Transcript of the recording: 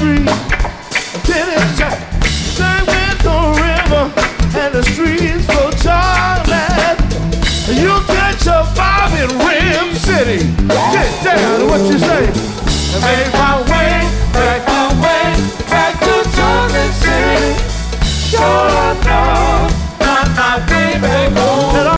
street, tennis shop, same with the river and the streets for chocolate. You catch a vibe in Rim City. Get down, what you say? Make